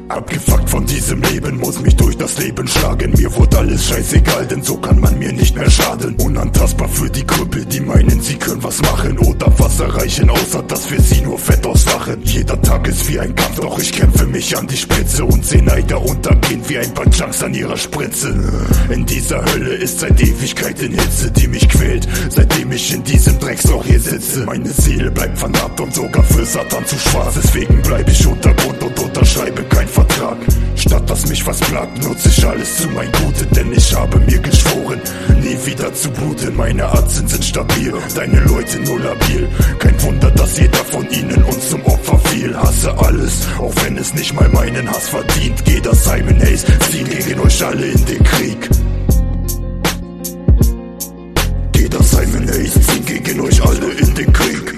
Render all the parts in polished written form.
Abgefuckt von diesem Leben, muss mich durch das Leben schlagen. Mir wurde alles scheißegal, denn so kann man mir nicht mehr schaden. Unantastbar für die Krüppel, die meinen, sie können was machen oder was erreichen, außer dass wir sie nur fett auslachen. Jeder Tag ist wie ein Kampf, doch ich kämpfe mich an die Spitze und seh Neider untergehen wie ein paar Junks an ihrer Spritze. In dieser Hölle ist seit Ewigkeiten Hitze, die mich quält, seitdem ich in diesem Drecksloch hier sitze. Meine Seele bleibt vernarbt und sogar für Satan zu schwarz. Deswegen bleib ich Untergrund und unterschreibe kein Vertrag. Statt dass mich was plagt, nutze ich alles zu mein Gute, denn ich habe mir geschworen, nie wieder zu bluten. Meine Atzen sind stabil, deine Leute nur labil. Kein Wunder, dass jeder von ihnen uns zum Opfer fiel. Hasse alles, auch wenn es nicht mal meinen Hass verdient. Geh das Simon Hayes, zieh gegen euch alle in den Krieg. Geh das Simon Hayes, zieh gegen euch alle in den Krieg.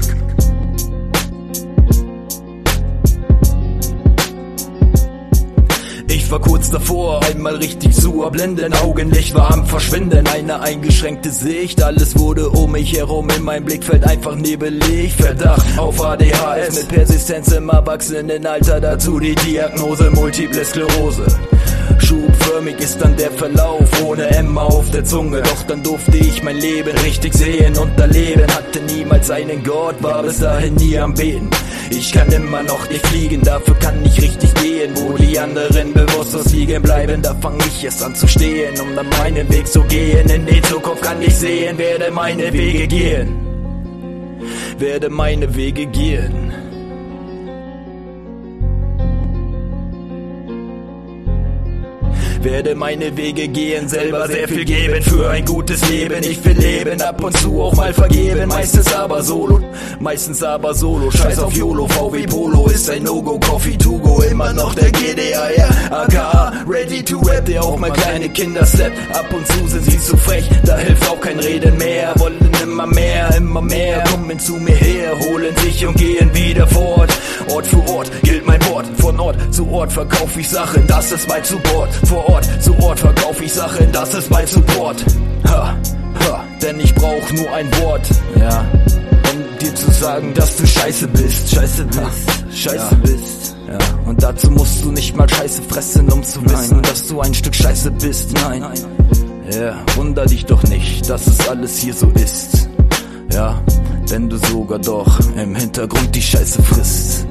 Ich war kurz davor, einmal richtig zu erblenden. Augenlicht war am Verschwinden, eine eingeschränkte Sicht. Alles wurde um mich herum in meinem Blickfeld einfach nebelig. Verdacht auf ADHS mit Persistenz im Erwachsenenalter. Dazu die Diagnose Multiple Sklerose. Schubförmig ist dann der Verlauf, ohne M auf der Zunge. Doch dann durfte ich mein Leben richtig sehen und erleben. Hatte niemals einen Gott, war bis dahin nie am Beten. Ich kann immer noch nicht fliegen, dafür kann ich richtig gehen. Wo die anderen bewusstlos liegen bleiben, da fang ich erst an zu stehen, um dann meinen Weg zu gehen. In die Zukunft kann ich sehen, werde meine Wege gehen. Werde meine Wege gehen. Werde meine Wege gehen, selber sehr viel geben für ein gutes Leben. Ich will leben, ab und zu auch mal vergeben, meistens aber solo. Scheiß auf YOLO, VW Polo ist ein No-Go, Coffee to go, immer noch der GDA, ja. AKA, ready to rap, der auch mal kleine Kinder slappt. Ab und zu sind sie zu frech, da hilft auch kein Reden mehr. Wollen immer mehr, kommen zu mir her, holen sich und gehen wieder fort. Ort für Ort gilt mein Wort, von Ort zu Ort verkauf ich Sachen, das ist mein Support. Vor Ort zu Ort verkauf ich Sachen, das ist mein Support. Denn ich brauch nur ein Wort, ja, um dir zu sagen, dass du scheiße bist. Scheiße bist. Ja, und dazu musst du nicht mal Scheiße fressen, um zu wissen, dass du ein Stück Scheiße bist. Nein, ja, wunder dich doch nicht, dass es alles hier so ist. Ja, wenn du sogar doch im Hintergrund die Scheiße frisst.